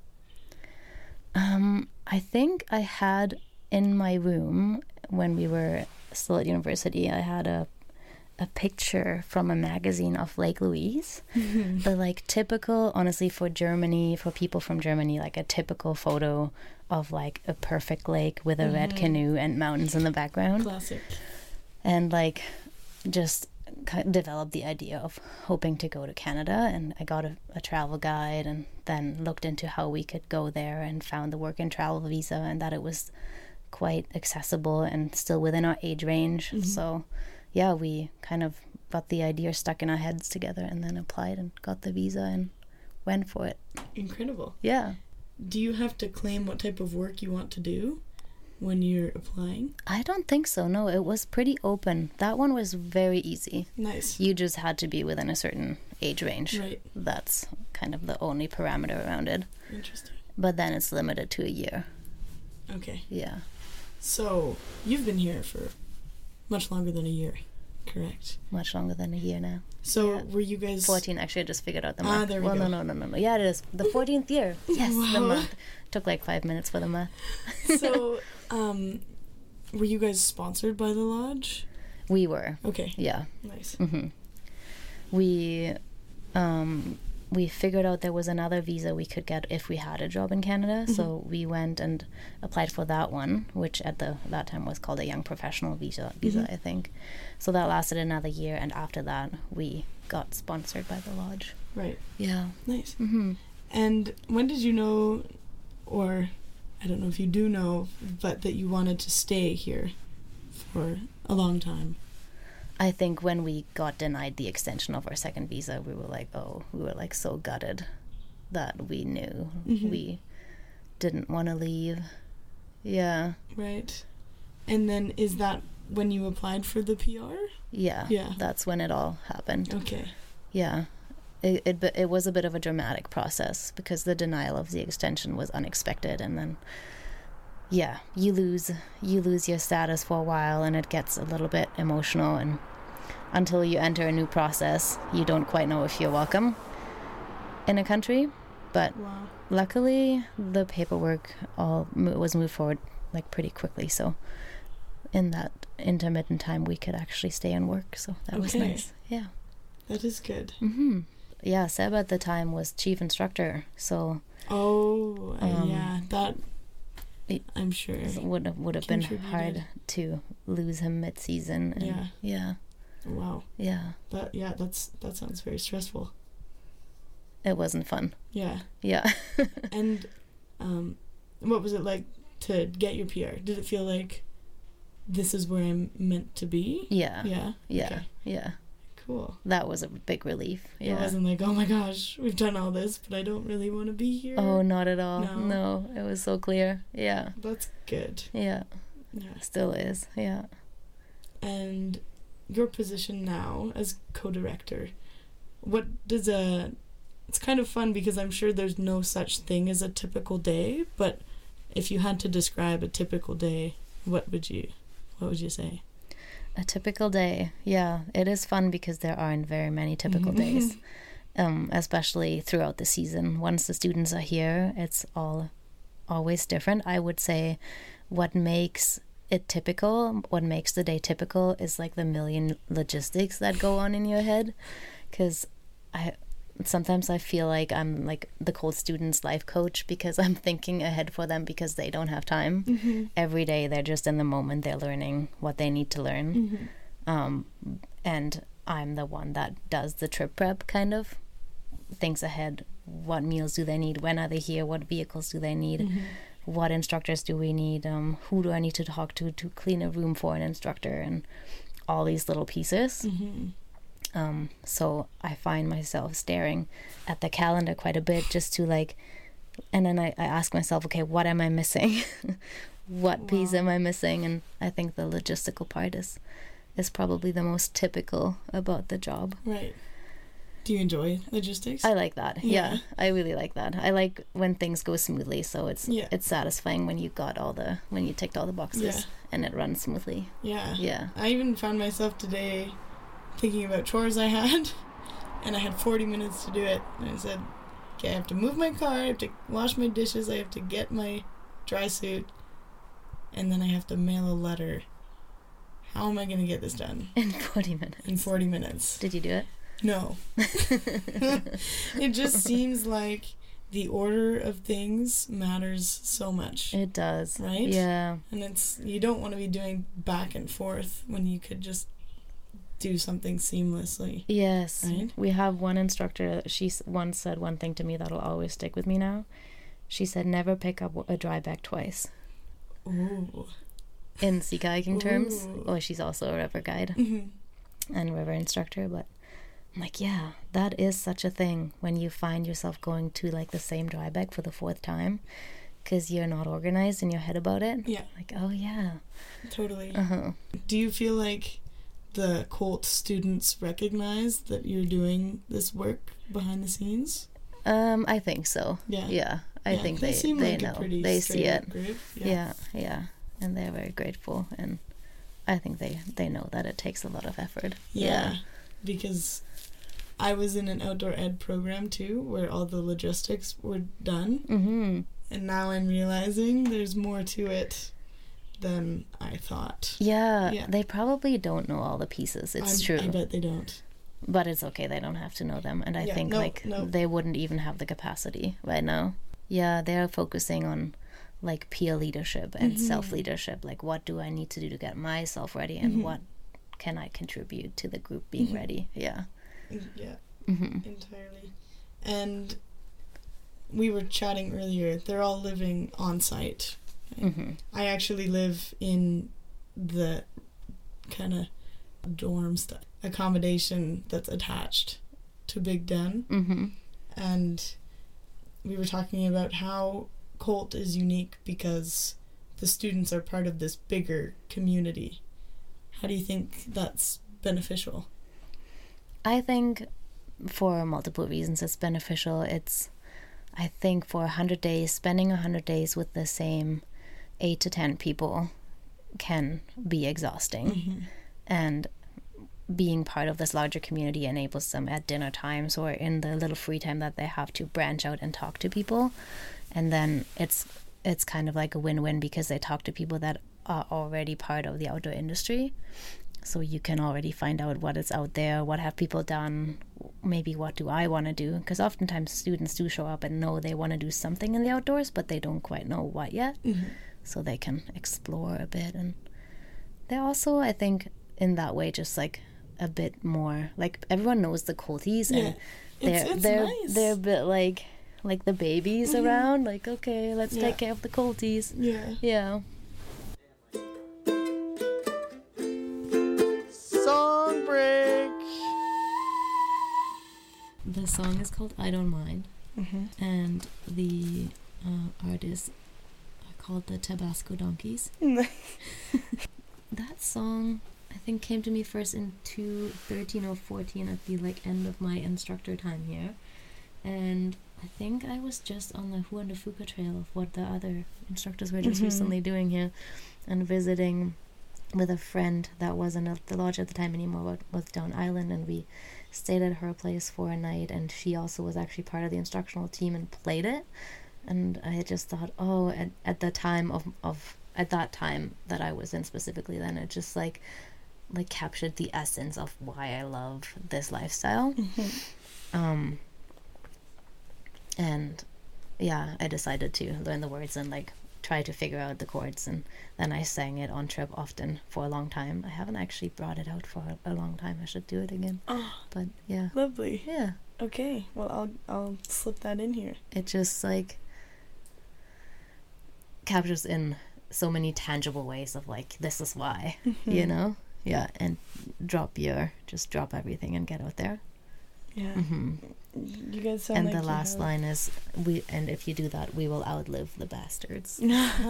Um, I think I had in my room when we were still at university, I had a a picture from a magazine of Lake Louise. The like typical, honestly, for Germany, for people from Germany, like a typical photo of like a perfect lake with a red canoe and mountains in the background. Classic. And like just ki- developed the idea of hoping to go to Canada, and I got a, a travel guide, and then looked into how we could go there, and found the work and travel visa, and that it was quite accessible and still within our age range. So yeah, we kind of got the idea stuck in our heads together, and then applied and got the visa and went for it. Incredible. Yeah. Do you have to claim what type of work you want to do when you're applying? I don't think so. No, it was pretty open. That one was very easy. Nice. You just had to be within a certain age range. Right. That's kind of the only parameter around it. Interesting. But then it's limited to a year. Okay. Yeah. So, you've been here for much longer than a year, correct? Much longer than a year now. So, Yeah. were you guys... fourteen, actually, I just figured out the Ah, month. there we well, go. no, no, no, no, no. Yeah, it is. The fourteenth year. Yes, the Wow. month. Took like five minutes for the math. So, um, were you guys sponsored by the lodge? We were. Okay. Yeah. Nice. hmm We, um, we figured out there was another visa we could get if we had a job in Canada. So we went and applied for that one, which at the that time was called a young professional visa, visa I think. So that lasted another year, and after that we got sponsored by the lodge. Right. Yeah. Nice. hmm And when did you know, or I don't know if you do know, but that you wanted to stay here for a long time? I think when we got denied the extension of our second visa, we were like, oh, we were like so gutted that we knew Mhm. we didn't want to leave. Yeah. Right. And then is that when you applied for the P R? Yeah. Yeah. That's when it all happened. Okay. Yeah. It, it it was a bit of a dramatic process because the denial of the extension was unexpected, and then yeah, you lose you lose your status for a while, and it gets a little bit emotional, and until you enter a new process, you don't quite know if you're welcome in a country. But Wow. luckily, the paperwork all mo- was moved forward like pretty quickly. So in that intermittent time, we could actually stay and work. So that was Okay. nice. Yeah. That is good. hmm Yeah, Seb at the time was chief instructor, so Oh, uh, Um, yeah. That, it- I'm sure. it would have would have been Contributed. hard to lose him mid season. Yeah. Yeah. Wow. Yeah. That, yeah, that's that sounds very stressful. It wasn't fun. Yeah. Yeah. And um, what was it like to get your P R? Did it feel like this is where I'm meant to be? Yeah. Yeah? Yeah. Okay. Yeah. Cool. That was a big relief. It Yeah. wasn't like, oh my gosh, we've done all this, but I don't really want to be here. Oh, not at all. No. No. It was so clear. Yeah. That's good. Yeah. Yeah. Still is. Yeah. And your position now as co-director, what does a... It's kind of fun because I'm sure there's no such thing as a typical day, but if you had to describe a typical day, what would you, what would you say? A typical day. Yeah. It is fun because there aren't very many typical days, um, especially throughout the season. Once the students are here, it's all always different. I would say what makes it typical, what makes the day typical is like the million logistics that go on in your head. Because I... sometimes I feel like I'm like the Colt students' life coach because I'm thinking ahead for them because they don't have time. Mm-hmm. Every day they're just in the moment, they're learning what they need to learn. Mm-hmm. Um, and I'm the one that does the trip prep, kind of thinks ahead. What meals do they need? When are they here? What vehicles do they need? Mm-hmm. What instructors do we need? Um, who do I need to talk to to clean a room for an instructor? And all these little pieces. Mm-hmm. Um, so I find myself staring at the calendar quite a bit just to like, and then I, I ask myself, okay, what am I missing? What piece Wow. am I missing? And I think the logistical part is, is probably the most typical about the job. Right. Do you enjoy logistics? I like that. Yeah. Yeah. I really like that. I like when things go smoothly. So it's, Yeah. it's satisfying when you got all the, when you ticked all the boxes Yeah. and it runs smoothly. Yeah. Yeah. I even found myself today thinking about chores I had, and I had forty minutes to do it. And I said, okay, I have to move my car, I have to wash my dishes, I have to get my dry suit, and then I have to mail a letter. How am I going to get this done? In forty minutes. In forty minutes. Did you do it? No. It just seems like the order of things matters so much. It does. Right? Yeah. And it's, you don't want to be doing back and forth when you could just do something seamlessly. Yes. Right? We have one instructor, she s- once said one thing to me that'll always stick with me now. She said, never pick up a dry bag twice. Ooh. In sea kayaking terms. Ooh. Oh, she's also a river guide Mm-hmm. and river instructor, but I'm like, yeah, that is such a thing when you find yourself going to like the same dry bag for the fourth time because you're not organized in your head about it. Yeah, Like, oh yeah. totally. Uh-huh. Do you feel like the Colt students recognize that you're doing this work behind the scenes? Um, I think so. Yeah. Yeah. I Yeah, think they they, seem they like a know. pretty They see straight-up it. group. Yeah, yeah, and they're very grateful, and I think they they know that it takes a lot of effort. Yeah, because I was in an outdoor ed program too, where all the logistics were done, Mm-hmm. and now I'm realizing there's more to it than I thought. Yeah, Yeah. they probably don't know all the pieces. It's I'm- true, I bet they don't. but it's okay. They don't have to know them, and I Yeah, think no, like no. they wouldn't even have the capacity right now. Yeah, they're focusing on like peer leadership and Mhm. self leadership. Like, what do I need to do to get myself ready, and Mhm. what can I contribute to the group being Mhm. ready? Yeah. Yeah, Mm-hmm. entirely. And we were chatting earlier, they're all living on site. Mm-hmm. I actually live in the kind of dorm st- accommodation that's attached to Big Den. Mm-hmm. And we were talking about how Colt is unique because the students are part of this bigger community. How do you think that's beneficial? I think for multiple reasons it's beneficial. It's, I think for one hundred days, spending one hundred days with the same eight to ten people can be exhausting. Mm-hmm. And being part of this larger community enables them at dinner times or in the little free time that they have to branch out and talk to people. And then it's it's kind of like a win-win because they talk to people that are already part of the outdoor industry. So you can already find out what is out there, what have people done, maybe what do I want to do. Because oftentimes students do show up and know they want to do something in the outdoors, but they don't quite know what yet. Mm-hmm. So they can explore a bit. And they're also, I think, in that way, just like a bit more, like everyone knows the Colties, Yeah. and they're It's- it's they're nice. they're a bit like like the babies Mhm. around, like, okay, let's Yeah. take care of the Colties. Yeah. Yeah. break. The song is called I Don't Mind, Mm-hmm. and the uh, artists are called the Tabasco Donkeys. That song, I think, came to me first in two thirteen or fourteen at the like end of my instructor time here, and I think I was just on the Juan de Fuca trail of what the other instructors were just Mhm. recently doing here, and visiting with a friend that wasn't at the lodge at the time anymore, but was down island, and we stayed at her place for a night, and she also was actually part of the instructional team and played it. And I just thought, oh, at, at the time of, of at that time that I was in specifically, then it just like like captured the essence of why I love this lifestyle. Um and yeah, I decided to learn the words and like try to figure out the chords, and then I sang it on trip often for a long time. I haven't actually brought it out for a, a long time. I should do it again. Oh, But yeah. lovely. Yeah. Okay, well, I'll I'll slip that in here. It just like captures in so many tangible ways of like, this is why, you know? Yeah, and drop your, just drop everything and get out there. Yeah. hmm You guys sound And like the you last have- line is, we, and if you do that, we will outlive the bastards.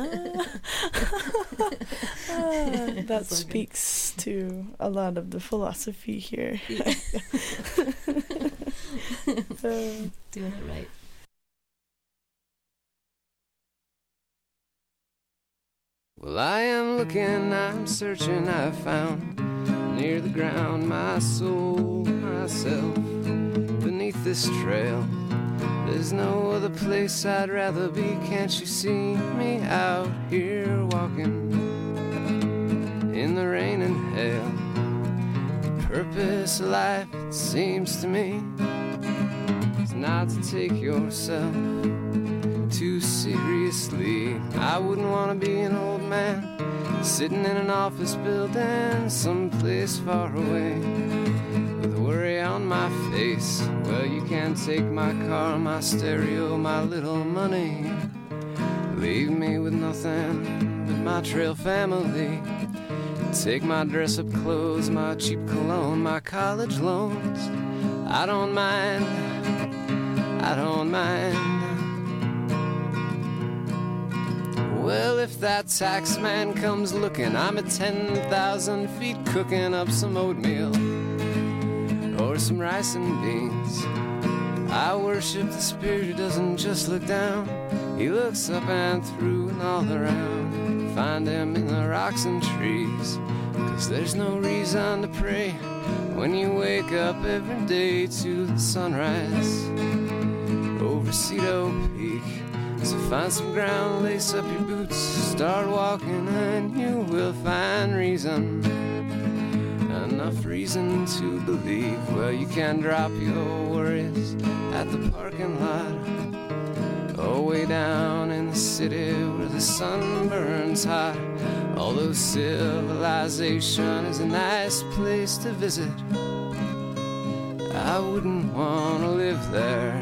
Ah, that So good. speaks to a lot of the philosophy here. Uh, Doing it right. Well, I am looking, I'm searching, I've found near the ground my soul, myself, beneath this trail. There's no other place I'd rather be. Can't you see me out here walking in the rain and hail? The purpose of life, it seems to me, is not to take yourself too seriously. I wouldn't want to be an old man sitting in an office building someplace far away with worry on my face. Well, you can't take my car, my stereo, my little money. Leave me with nothing but my trail family. Take my dress-up clothes, my cheap cologne, my college loans. I don't mind, I don't mind. Well, if that tax man comes looking, I'm at ten thousand feet cooking up some oatmeal or some rice and beans. I worship the spirit who doesn't just look down. He looks up and through and all around. Find him in the rocks and trees, 'cause there's no reason to pray when you wake up every day to the sunrise over Cedo Peak. So find some ground, lace up your boots, start walking, and you will find reason, enough reason to believe. Well, you can drop your worries at the parking lot, or way down in the city where the sun burns hot. Although civilization is a nice place to visit, I wouldn't want to live there.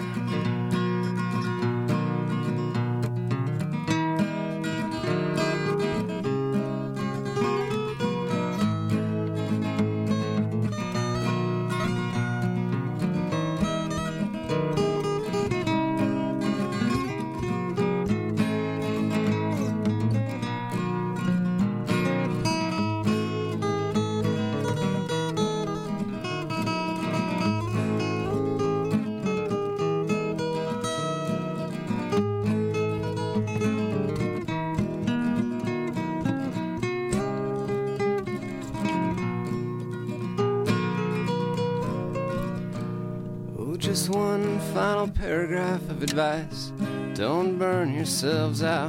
Just one final paragraph of advice: don't burn yourselves out.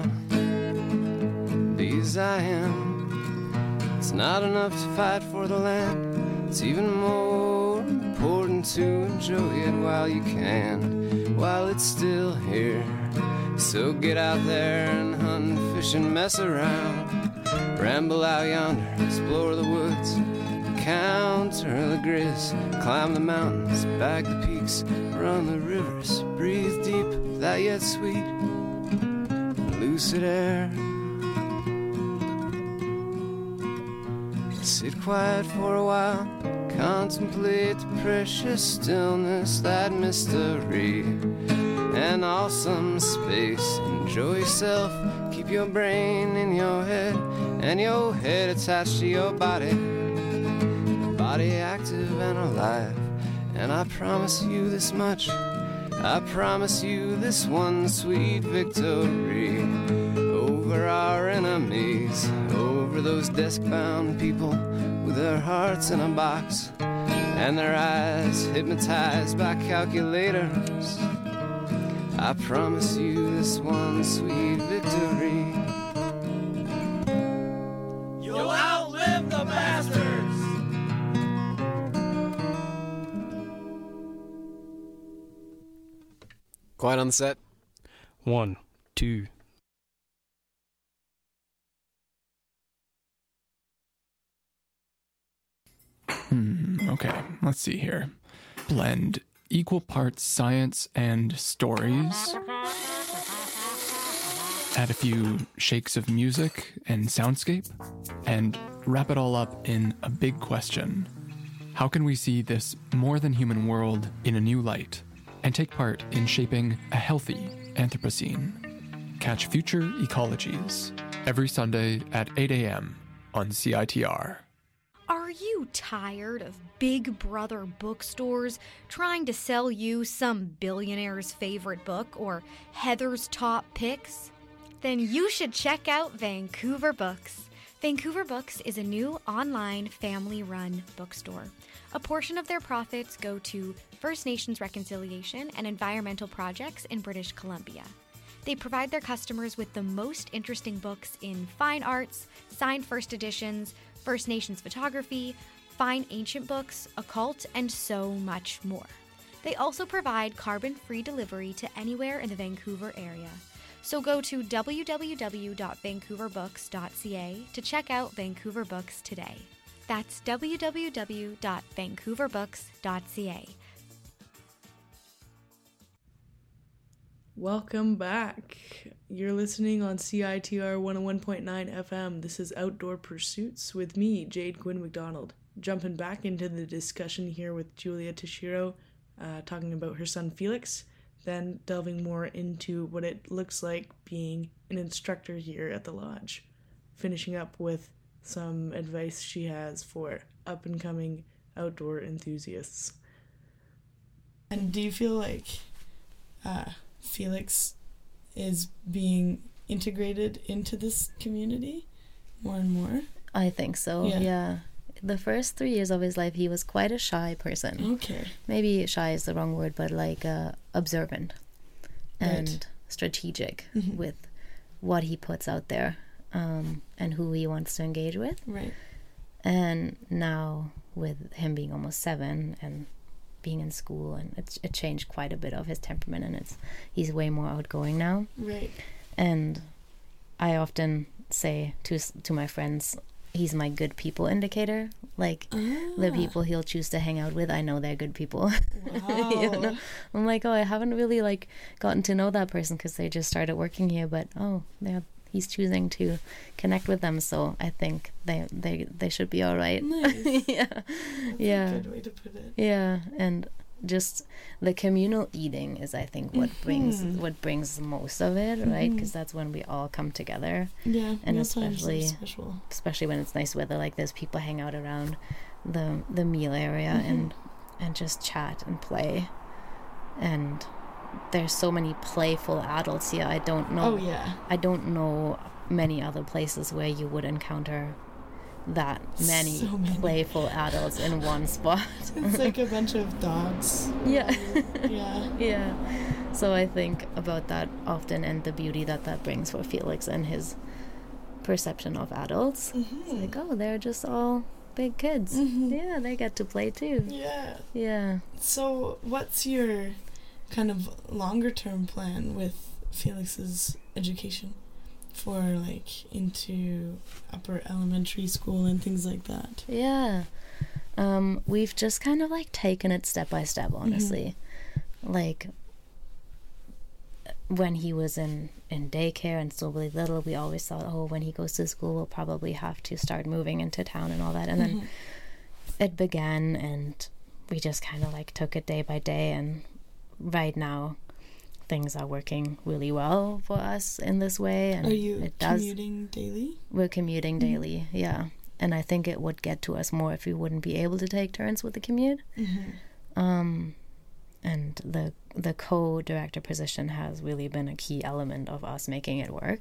Be as I am. It's not enough to fight for the land. It's even more important to enjoy it while you can, while it's still here. So get out there and hunt, fish and mess around. Ramble out yonder, explore the woods, counter the grizz, climb the mountains, bag the peaks, run the rivers, breathe deep, that yet sweet, lucid air. Sit quiet for a while, Contemplate the precious stillness, that mystery, an awesome space. Enjoy yourself, keep your brain in your head, and your head attached to your body, body active and alive. And I promise you this much, I promise you this one sweet victory over our enemies, over those desk-bound people with their hearts in a box and their eyes hypnotized by calculators. I promise you this one sweet victory. You'll outlive the bastards! Quiet on the set. One, two. Hmm, okay, let's see here. Blend equal parts science and stories. Add a few shakes of music and soundscape. And wrap it all up in a big question. How can we see this more than human world in a new light and take part in shaping a healthy Anthropocene? Catch Future Ecologies every Sunday at eight a.m. on C I T R. Are you tired of Big Brother bookstores trying to sell you some billionaire's favorite book or Heather's top picks? Then you should check out Vancouver Books. Vancouver Books is a new online family-run bookstore. A portion of their profits go to First Nations reconciliation and environmental projects in British Columbia. They provide their customers with the most interesting books in fine arts, signed first editions, First Nations photography, fine ancient books, occult, and so much more. They also provide carbon-free delivery to anywhere in the Vancouver area. So go to w w w dot vancouver books dot c a to check out Vancouver Books today. That's w w w dot vancouver books dot c a. Welcome back. You're listening on C I T R one oh one point nine F M. This is Outdoor Pursuits with me, Jade Quinn McDonald. Jumping back into the discussion here with Julia Toshiro, uh, talking about her son Felix, then delving more into what it looks like being an instructor here at the lodge. Finishing up with some advice she has for up-and-coming outdoor enthusiasts. And do you feel like uh, Felix is being integrated into this community more and more? I think so, yeah. yeah. The first three years of his life, he was quite a shy person. Okay. Maybe shy is the wrong word, but like uh, observant and right. strategic mm-hmm. with what he puts out there um, and who he wants to engage with. Right. And now with him being almost seven and being in school, and it's, it changed quite a bit of his temperament, and it's he's way more outgoing now. Right. And I often say to to my friends, he's my good people indicator. Like ah. the people he'll choose to hang out with, I know they're good people. Wow. You know? I'm like, oh, I haven't really like gotten to know that person because they just started working here, but oh, they're he's choosing to connect with them, so I think they they they should be all right. Nice. yeah. That's yeah. a good way to put it. Yeah, and just the communal eating is, I think, what mm-hmm. brings what brings most of it, mm-hmm. right? Because that's when we all come together. Yeah, and especially special. especially when it's nice weather like this, people hang out around the the meal area mm-hmm. and and just chat and play. And there's so many playful adults here. I don't know. Oh yeah. I don't know many other places where you would encounter that many, so many playful adults in one spot. It's like a bunch of dogs. Yeah. Yeah. Yeah. So I think about that often, and the beauty that that brings for Felix and his perception of adults. Mm-hmm. It's like, oh, they're just all big kids. Mm-hmm. Yeah, they get to play too. Yeah. Yeah. So what's your kind of longer term plan with Felix's education for like into upper elementary school and things like that? Yeah. Um, we've just kind of like taken it step by step, honestly. Mm-hmm. Like when he was in, in daycare and still really little, we always thought, oh, when he goes to school, we'll probably have to start moving into town and all that. And mm-hmm. then it began, and we just kind of like took it day by day, and right now things are working really well for us in this way. And are you it does, commuting daily? We're commuting Mm-hmm. daily, yeah. And I think it would get to us more if we wouldn't be able to take turns with the commute. Mm-hmm. Um, and the the co-director position has really been a key element of us making it work.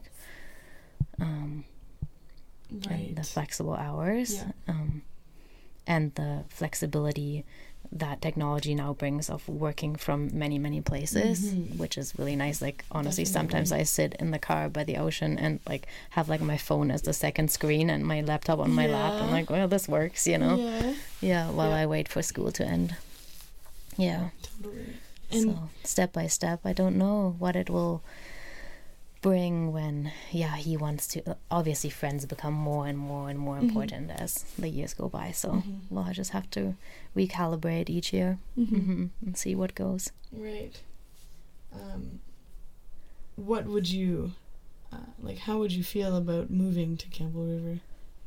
Um, right. And the flexible hours. Yeah. Um, and the flexibility that technology now brings of working from many, many places, Mhm. which is really nice. Like, honestly, Definitely. sometimes I sit in the car by the ocean and like have like my phone as the second screen and my laptop on my lap. I'm Yeah. like, well, this works, you know? Yeah. Yeah, while Yeah. I wait for school to end. Yeah. Totally. And So step by step, I don't know what it will bring when, yeah, he wants to. Obviously, friends become more and more and more Mhm. important as the years go by. So Mhm. we'll just have to recalibrate each year Mhm. hmm and see what goes. right. Um, what would you, uh, like, how would you feel about moving to Campbell River?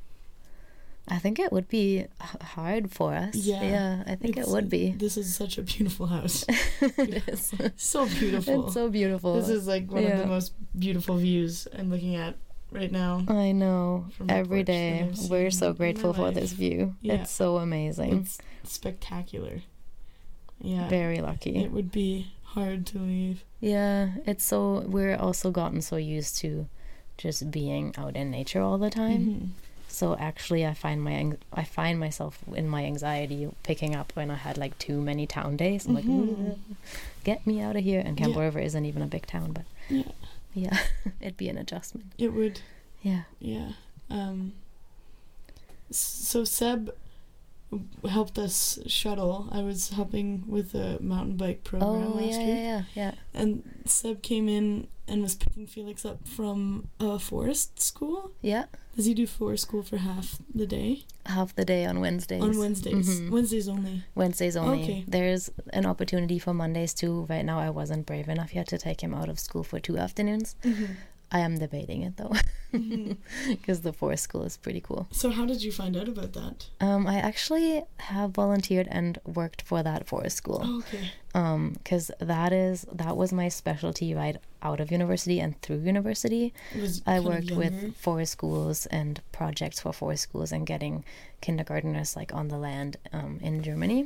I think it would be h- hard for us. Yeah. Yeah, I think It's- it would be. This is such a beautiful house. It is. So beautiful. It's so beautiful. This is like one of Yeah. the most beautiful views I'm looking at right now. I know. from the Every porch that day, I've we're seen so in my grateful for life. this view. Yeah. It's so amazing. It's spectacular. Yeah. Very lucky. It would be hard to leave. Yeah, it's so, we're also gotten so used to just being out in nature all the time. Mhm. So actually, I find my ang- I find myself in my anxiety picking up when I had like too many town days. I'm like, Mhm. "Ugh, get me out of here. And Campbell Yeah. River isn't even a big town, but Yeah. yeah, it'd be an adjustment. It would. Yeah. Yeah. Um, s- so Seb helped us shuttle. I was helping with the mountain bike program Oh last yeah, week. yeah, yeah, yeah. And Seb came in and was picking Felix up from a forest school. Yeah. Does he do forest school for half the day? Half the day on Wednesdays. On Wednesdays. Mhm. Wednesdays only. Wednesdays only. Okay. There's an opportunity for Mondays too. Right now, I wasn't brave enough yet to take him out of school for two afternoons. Mhm. I am debating it though, Mhm. because the forest school is pretty cool. So how did you find out about that? Um, I actually have volunteered and worked for that forest school. Oh, okay. Um, because that is that was my specialty right out of university and through university. It was I kind of worked with younger. forest schools and projects for forest schools and getting kindergarteners like on the land um, in Germany.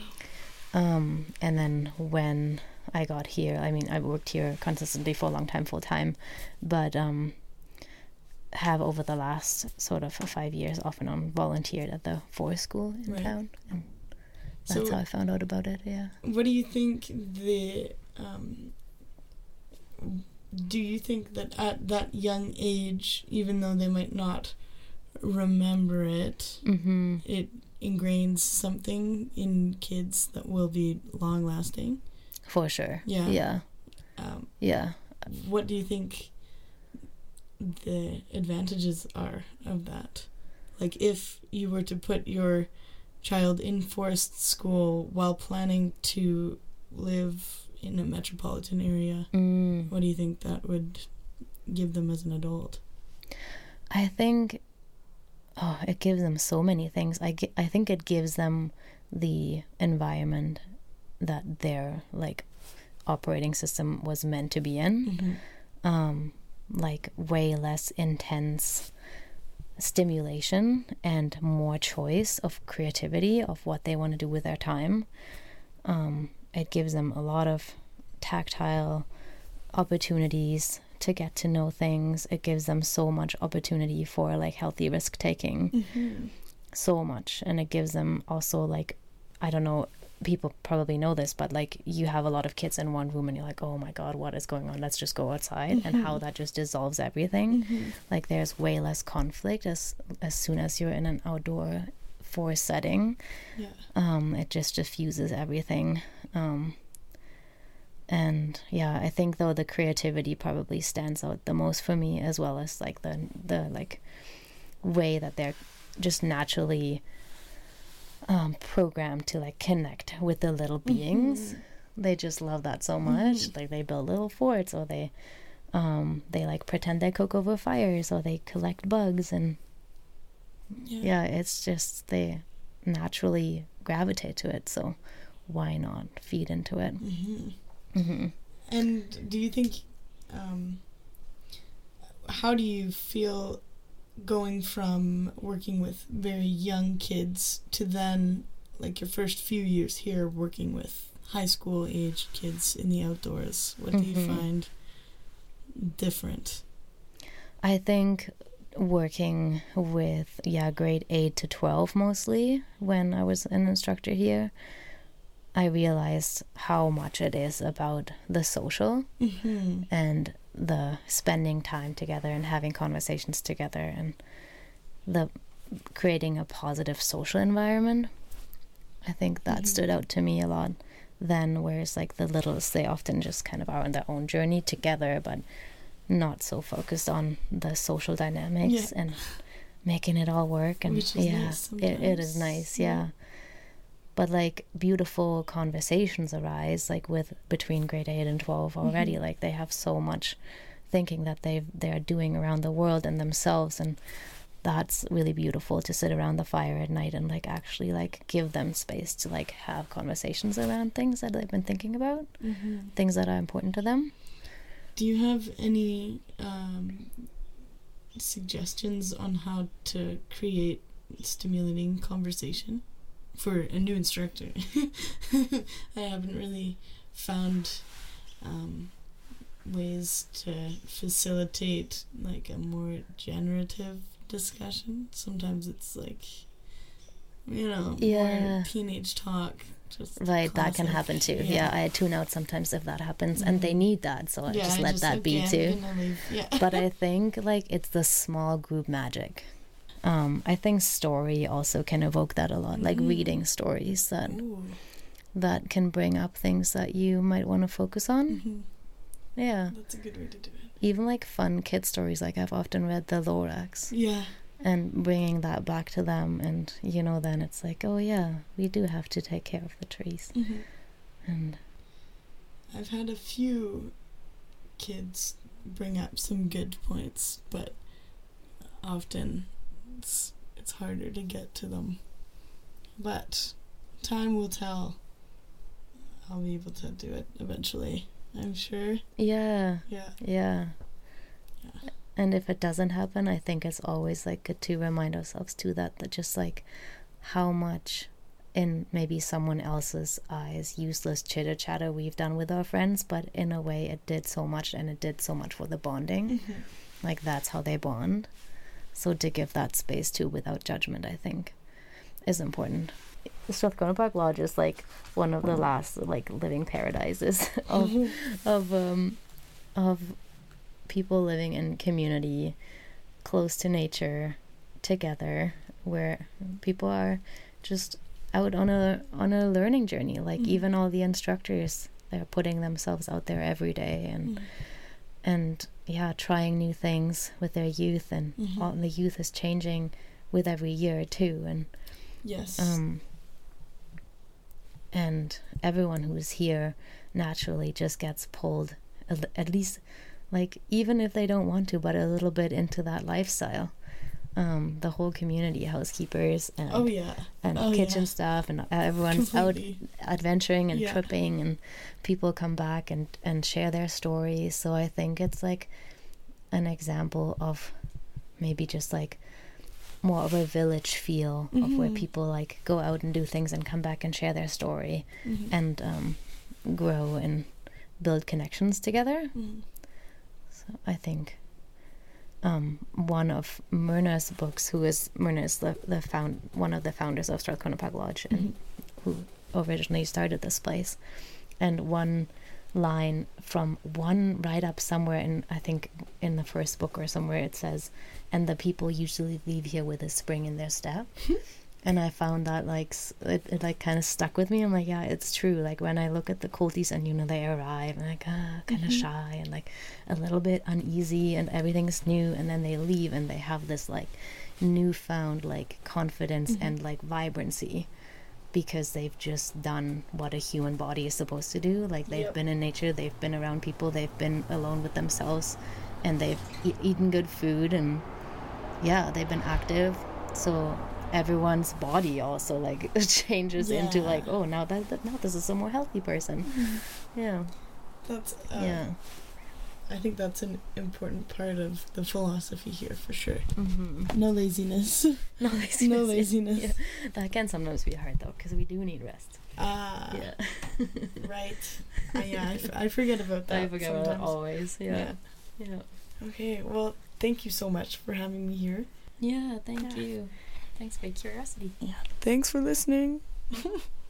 Um, and then when I got here, I mean, I worked here consistently for a long time, full time, but um, have over the last sort of five years off and on volunteered at the forest school in Right. town. And that's So- how I found out about it, yeah. What do you think the um do you think that at that young age, even though they might not remember it, Mm-hmm. it ingrains something in kids that will be long lasting? For sure. Yeah. Yeah. Um, Yeah. what do you think the advantages are of that? Like, if you were to put your child in forest school while planning to live in a metropolitan area, Mm. what do you think that would give them as an adult? I think, oh, it gives them so many things. I, ge- I think it gives them the environment that their, like, operating system was meant to be in. Mm-hmm. Um, like, way less intense stimulation and more choice of creativity of what they want to do with their time. Um, it gives them a lot of tactile opportunities to get to know things. It gives them so much opportunity for like healthy risk taking. Mm-hmm. So much. And it gives them also like, I don't know, people probably know this, but like you have a lot of kids in one room and you're like, oh my god, what is going on, let's just go outside. Mm-hmm. And how that just dissolves everything. Mm-hmm. Like there's way less conflict as as soon as you're in an outdoor forest setting. Yeah. Um it just diffuses everything. Um and yeah, I think though the creativity probably stands out the most for me, as well as like the the like way that they're just naturally um programmed to like connect with the little beings. Mm-hmm. They just love that so much. Mm-hmm. Like they build little forts, or they um they like pretend they cook over fires, or they collect bugs. And Yeah. yeah, it's just they naturally gravitate to it, so why not feed into it? Mm-hmm. Mm-hmm. And do you think, um, how do you feel going from working with very young kids to then, like, your first few years here working with high school age kids in the outdoors? What do you Mm-hmm. find different? I think working with, yeah, grade eight to twelve mostly, when I was an instructor here, I realized how much it is about the social Mm-hmm. and the spending time together and having conversations together and the creating a positive social environment. I think that Mhm. stood out to me a lot then, whereas like the littles, they often just kind of are on their own journey together, but not so focused on the social dynamics Yeah. and making it all work. And Which is yeah, nice it, it is sometimes. nice, Yeah. yeah. But like beautiful conversations arise, like with between grade eight and twelve already. Mhm. Like they have so much thinking that they they are doing around the world and themselves, and that's really beautiful to sit around the fire at night and like actually like give them space to like have conversations around things that they've been thinking about, Mm-hmm. things that are important to them. Do you have any um, suggestions on how to create stimulating conversation for a new instructor? I haven't really found um, ways to facilitate like a more generative discussion. Sometimes it's like, you know, Yeah. more teenage talk. Just Right, that can classic. happen too. Yeah. I tune out sometimes if that happens, and they Mhm. need that, so I Yeah, just I let just, that be okay, too. I'm gonna leave. Yeah. But I think like it's the small group magic. Um, I think story also can evoke that a lot, like Mhm. reading stories that Ooh. that can bring up things that you might want to focus on. Mhm. Yeah, That's a good way to do it. even like fun kid stories. Like I've often read the Lorax, Yeah. and bringing that back to them, and you know, then it's like, oh yeah, we do have to take care of the trees. Mm-hmm. And I've had a few kids bring up some good points, but often it's it's harder to get to them. But time will tell. I'll be able to do it eventually, I'm sure. yeah, Yeah. yeah. Yeah. And if it doesn't happen, I think it's always like good to remind ourselves too that that just like how much in maybe someone else's eyes useless chitter chatter we've done with our friends, but in a way it did so much, and it did so much for the bonding. Mhm. Like that's how they bond. So to give that space too without judgment, I think, is important. Strathcona Park Lodge is like one of the last like living paradises of of um of people living in community close to nature together, where people are just out on a on a learning journey. Like Mhm. even all the instructors, they're putting themselves out there every day and Mhm. and yeah, trying new things with their youth, and Mhm. all, the youth is changing with every year too, and Yes. um and everyone who's here naturally just gets pulled at, at least, like, even if they don't want to, but a little bit into that lifestyle. Um the whole community, housekeepers and Oh yeah. and Oh, kitchen yeah. staff, and everyone's Completely. out adventuring and Yeah. tripping, and people come back and and share their stories. So I think it's like an example of maybe just like more of a village feel of where Mhm. people like go out and do things and come back and share their story Mhm. and um grow and build connections together. Mhm. So I think um, one of Myrna's books, who is Myrna is the, the found one of the founders of Strathcona Park Lodge, and Mhm. who originally started this place. And one line from one right up somewhere in, I think in the first book or somewhere, it says, "And the people usually leave here with a spring in their step." And I found that like s- it, it like kind of stuck with me. I'm like, yeah, it's true. Like when I look at the Colties and you know they arrive and like ah, kind of Mhm. shy and like a little bit uneasy and everything's new, and then they leave and they have this like newfound like confidence Mhm. and like vibrancy, because they've just done what a human body is supposed to do. Like they've Yep. been in nature, they've been around people, they've been alone with themselves, and they've e- eaten good food, and yeah, they've been active. So everyone's body also like changes Yeah. into like, oh, now that, that now this is a more healthy person. Yeah. That's uh, Yeah. I think that's an important part of the philosophy here for sure. Mm-hmm. No laziness. No laziness. No laziness. Yeah. That can sometimes be hard though, because we do need rest. Ah. Yeah. Right. Uh, yeah, I, f- I forget about that. I forget about sometimes. it always. Yeah. Yeah. Yeah. Okay. Well, thank you so much for having me here. Yeah. Thank Yeah. you. Thanks for your curiosity. Thanks for listening.